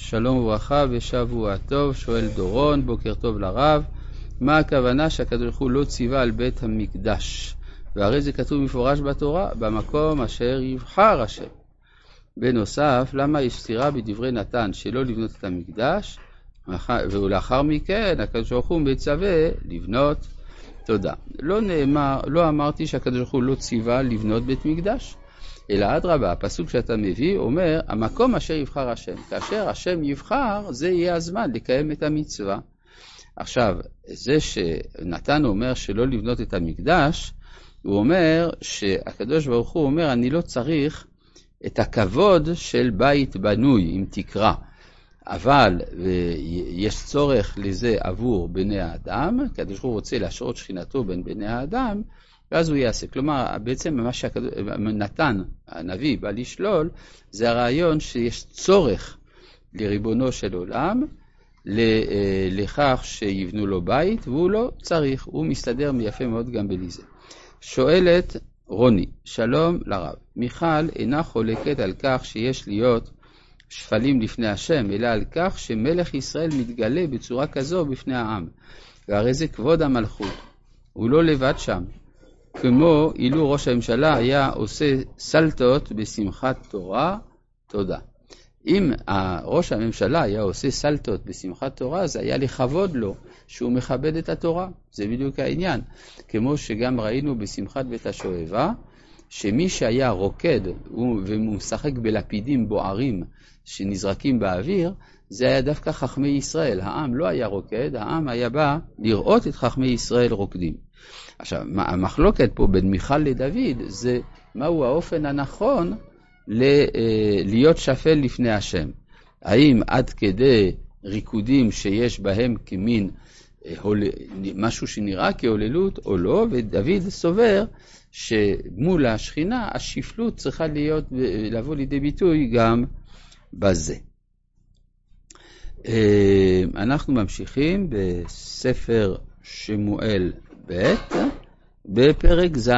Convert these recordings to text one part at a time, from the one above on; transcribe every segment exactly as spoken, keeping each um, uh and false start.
שלום וברכה ושבוע טוב. שואל דורון, בוקר טוב לרב, מה הכוונה שהקדוש ברוך הוא לא ציווה על בית המקדש? והרי זה כתוב מפורש בתורה, במקום אשר יבחר השם. בנוסף, למה יש סתירה בדברי נתן שלא לבנות את המקדש, ולאחר מכן הקדוש ברוך הוא מצווה לבנות? תודה. לא נאמר, לא אמרתי שהקדוש ברוך הוא לא ציווה לבנות בית מקדש, אלא אדרבה, הפסוק שאתה מביא אומר, המקום אשר יבחר השם. כאשר השם יבחר, זה יהיה הזמן לקיים את המצווה. עכשיו, זה שנתן אומר שלא לבנות את המקדש, הוא אומר שהקדוש ברוך הוא אומר, אני לא צריך את הכבוד של בית בנוי עם תקרה, אבל יש צורך לזה עבור בני האדם, הקדוש ברוך הוא רוצה להשרות שכינתו בין בני האדם, ואז הוא יעשה. כלומר, בעצם מה שנתן הנביא בא לשלול, זה הרעיון שיש צורך לריבונו של עולם, לכך שיבנו לו בית, והוא לא צריך, הוא מסתדר יפה מאוד גם בליזה. שואלת רוני, שלום לרב, מיכל אינה חולקת על כך שיש להיות שפלים לפני השם, אלא על כך שמלך ישראל מתגלה בצורה כזו בפני העם, והרי זה כבוד המלכות, הוא לא לבד שם. כמו אילו ראש הממשלה היה עושה סלטות בשמחת תורה, תודה. אם ראש הממשלה היה עושה סלטות בשמחת תורה, זה היה לכבוד לו שהוא מכבד את התורה. זה בדיוק העניין. כמו שגם ראינו בשמחת בית השואבה, שמי שהיה רוקד ומשחק בלפידים בוערים שנזרקים באוויר, זה היה דווקא חכמי ישראל. העם לא היה רוקד, העם היה בא לראות את חכמי ישראל רוקדים. עכשיו, המחלוקת פה בין מיכל לדוד, זה מהו האופן הנכון להיות שפל לפני השם. האם עד כדי ריקודים שיש בהם כמין משהו שנראה כהוללות או לא, ודוד סובר שמול השכינה השפלות צריכה להיות, לבוא לידי ביטוי גם בזה. אנחנו ממשיכים בספר שמואל ב' בפרק ז'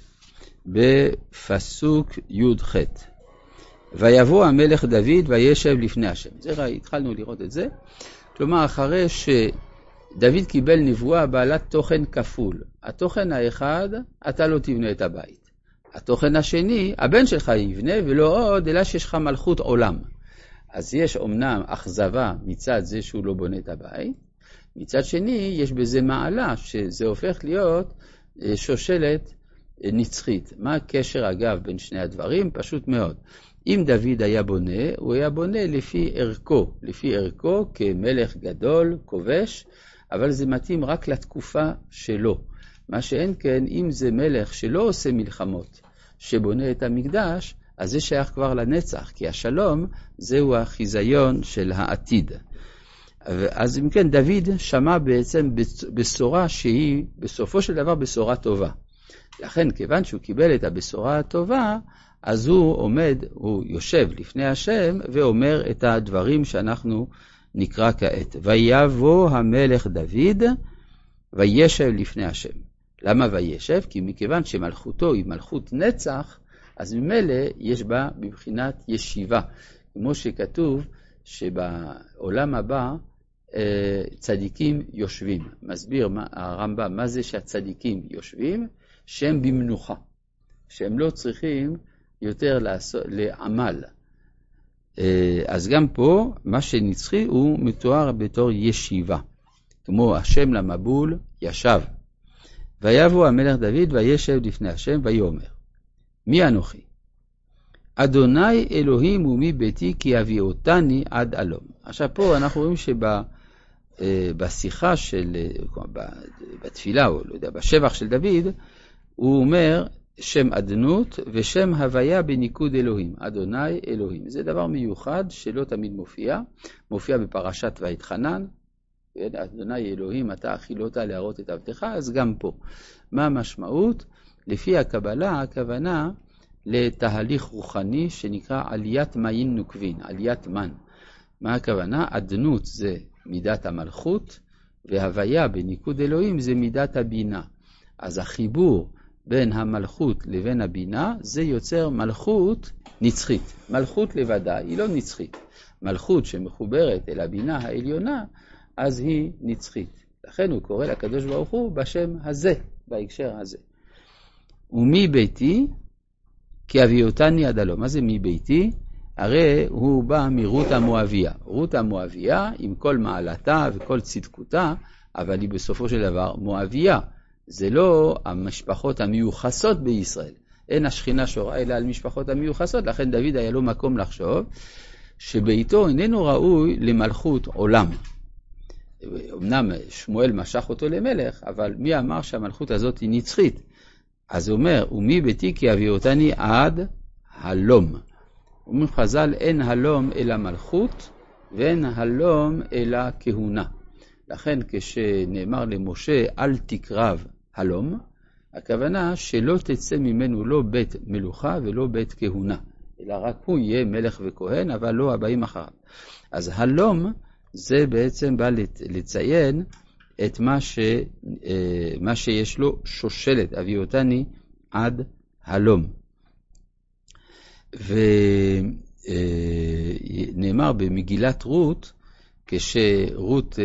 בפסוק י"ח. ויבוא המלך דוד וישב לפני השם. זה ראי, התחלנו לראות את זה. כלומר, אחרי שדוד קיבל נבואה בעלת תוכן כפול. התוכן האחד, אתה לא תבנה את הבית. התוכן השני, הבן שלך יבנה, ולא עוד, אלא שיש לך מלכות עולם. אז יש אומנם אכזבה מצד זה שהוא לא בונה את הבית, מצד שני יש בזה מעלה שזה הופך להיות שושלת נצחית. מה הקשר אגב בין שני הדברים? פשוט מאוד. אם דוד היה בונה, הוא היה בונה לפי ערכו, לפי ערכו כמלך גדול, כובש, אבל זה מתאים רק לתקופה שלו. מה שאין כן, אם זה מלך שלא עושה מלחמות, שבונה את המקדש, אז זה שייך כבר לנצח, כי השלום זהו החיזיון של העתיד. אז אם כן, דוד שמע בעצם בשורה שהיא בסופו של דבר בשורה טובה. לכן, כיוון שהוא קיבל את הבשורה הטובה, אז הוא עומד, הוא יושב לפני השם ואומר את הדברים שאנחנו נקרא כעת. ויבוא המלך דוד וישב לפני השם. למה וישב? כי מכיוון שמלכותו היא מלכות נצח, אז ממילא יש בה בבחינת ישיבה. כמו שכתוב שבעולם הבא צדיקים יושבים. מסביר הרמב"ם מה זה שהצדיקים יושבים, שהם במנוחה, שהם לא צריכים יותר לעשות, לעמל. אז גם פה מה שנצחי הוא מתואר בתור ישיבה, כמו השם למבול ישב. ויבוא המלך דוד וישב לפני השם ויאמר, מי אנוכי? אדוני אלוהים ומי ביתי כי אביא אותני עד אלום. עכשיו פה אנחנו רואים שבשיחה של, בתפילה או לא יודע, בשבח של דוד, הוא אומר שם אדנות ושם הוויה בניקוד אלוהים. אדוני אלוהים. זה דבר מיוחד שלא תמיד מופיע. מופיע בפרשת ויתחנן. אדוני אלוהים אתה אכילת להראות את עבדך. אז גם פה. מה המשמעות? לפי הקבלה, הכוונה לתהליך רוחני שנקרא עליית מעין נוקבין, עליית מן. מה הכוונה? אדנות זה מידת המלכות, והוויה בניקוד אלוהים זה מידת הבינה. אז החיבור בין המלכות לבין הבינה זה יוצר מלכות נצחית. מלכות לבדה היא לא נצחית, מלכות שמחוברת אל הבינה העליונה, אז היא נצחית. לכן הוא קורא לקדוש ברוך הוא בשם הזה, בהקשר הזה. ומי ביתי? כי אביותני עד הלום. מה זה מי ביתי? הרי הוא בא מרות המואביה. רות המואביה עם כל מעלתה וכל צדקותה, אבל היא בסופו של דבר מואביה. זה לא המשפחות המיוחסות בישראל. אין השכינה שורה אלא על משפחות המיוחסות, לכן דוד היה לו מקום לחשוב שביתו איננו ראוי למלכות עולם. אמנם שמואל משך אותו למלך, אבל מי אמר שהמלכות הזאת היא נצחית? אז הוא אומר, ומי ביתי כי אביא אותני עד הלום. אומר חז"ל, אין הלום אלא מלכות, ואין הלום אלא כהונה. לכן כשנאמר למשה, אל תקרב הלום, הכוונה שלא תצא ממנו לא בית מלוכה ולא בית כהונה, אלא רק הוא יהיה מלך וכהן, אבל לא הבאים אחריו. אז הלום זה בעצם בא לציין את מה, ש, מה שיש לו שושלת, אביא אותני עד הלום. ונאמר במגילת רות, כשרות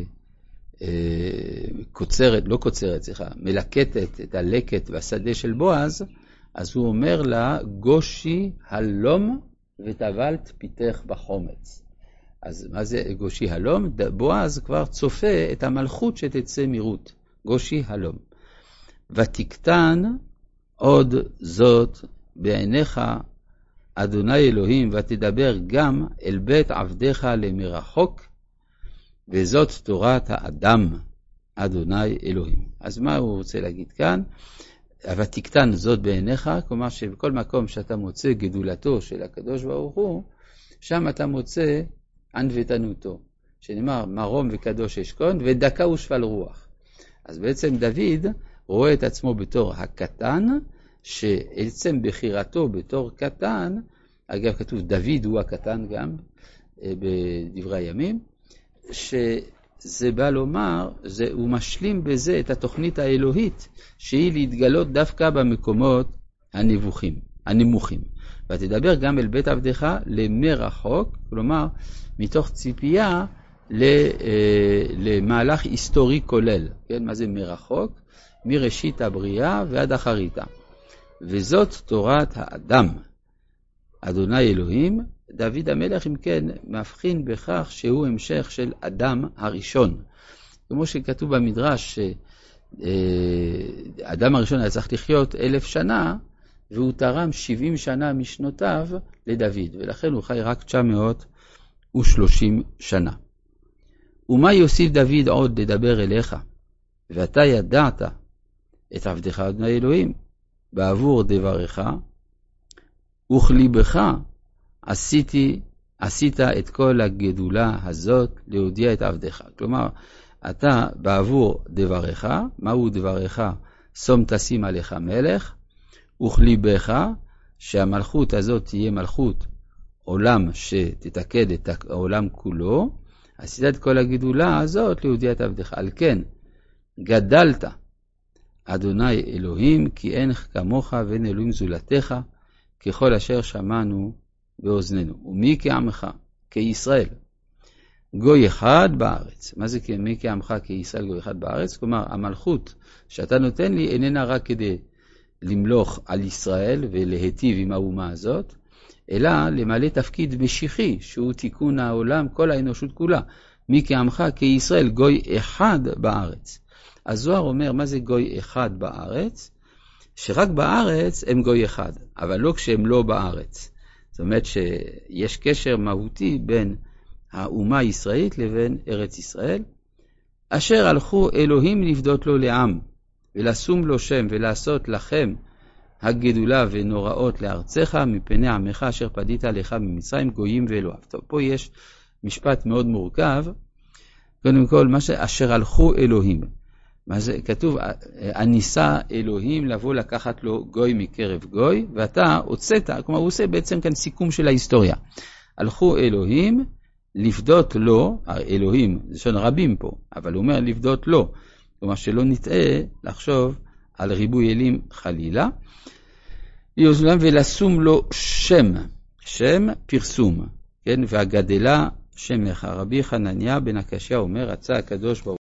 קוצרת, לא קוצרת, סליחה, מלקטת את הלקט והשדה של בועז, אז הוא אומר לה, גושי הלום וטבלת פיתך בחומץ. אז מה זה גושי הלום? בועז כבר צופה את המלכות שתצא מרות. גושי הלום. ותקטן עוד זאת בעיניך, אדוני אלוהים, ותדבר גם אל בית עבדיך למרחוק, וזאת תורת האדם, אדוני אלוהים. אז מה הוא רוצה להגיד כאן? ותקטן זאת בעיניך, כלומר שבכל מקום שאתה מוצא גדולתו של הקדוש ברוך הוא, שם אתה מוצא ענוותנותו, שנאמר מרום וקדוש אשכון ודקה ושפל רוח. אז בעצם דוד רואה את עצמו בתור הקטן, שעצם בחירתו בתור קטן, אגב כתוב דוד הוא הקטן גם בדברי הימים, שזה בא לומר, זה, הוא משלים בזה את התוכנית האלוהית, שהיא להתגלות דווקא במקומות הנבוכים, הנמוכים. ותדבר גם אל בית עבדך למרחוק, כלומר, מתוך ציפייה למהלך היסטורי כולל. כן? מה זה מרחוק? מראשית הבריאה ועד אחריתה. וזאת תורת האדם, אדוני אלוהים. דוד המלך, אם כן, מבחין בכך שהוא המשך של אדם הראשון. כמו שכתוב במדרש, שאדם הראשון היה צריך לחיות אלף שנה, והוא תרם שבעים שנה משנותיו לדוד, ולכן הוא חי רק תשע מאות ושלושים שנה. ומה יוסיף דוד עוד לדבר אליך? ואתה ידעת את עבדך אדוני אלוהים, בעבור דבריך, וכליבך עשיתי, עשית את כל הגדולה הזאת להודיע את עבדך. כלומר, אתה בעבור דבריך, מהו דבריך? שום תשים עליך מלך, וכליבך, שהמלכות הזאת תהיה מלכות עולם שתתקד את העולם כולו, עשית את כל הגדולה הזאת להודיע את עבדך. על כן, גדלת, אדוני אלוהים, כי אין כמוך ואין אלוהים זולתך, ככל אשר שמענו באוזנינו. ומי כעמך? כישראל. גוי אחד בארץ. מה זה מי כעמך כישראל גוי אחד בארץ? כלומר, המלכות שאתה נותן לי איננה רק כדי למלוך על ישראל ולהיטיב עם האומה הזאת, אלא למלא תפקיד משיחי, שהוא תיקון העולם, כל האנושות כולה. מי כעמך כישראל גוי אחד בארץ. הזוהר אומר, מה זה גוי אחד בארץ? שרק בארץ הם גוי אחד, אבל לא כשהם לא בארץ. זאת אומרת שיש קשר מהותי בין האומה הישראלית לבין ארץ ישראל, אשר הלכו אלוהים לפדות לו לעם, ולשום לו שם, ולעשות לכם הגדולה ונוראות לארצך, מפני עמך אשר פדית לך ממצרים גויים ואלוהיו. טוב, פה יש משפט מאוד מורכב. קודם כל, מה שאשר הלכו אלוהים. מה זה? כתוב, הניסה אלוהים לבוא לקחת לו גוי מקרב גוי, ואתה הוצאת, כלומר הוא עושה בעצם כאן סיכום של ההיסטוריה. הלכו אלוהים לפדות לו, אלוהים, זה שון רבים פה, אבל הוא אומר לפדות לו, כלומר שלא נטעה לחשוב על ריבוי אלים חלילה, ולשום לו שם, שם פרסום, כן, והגדלה שמך. רבי חנניה בן הקשיא אומר, רצה הקדוש ברוך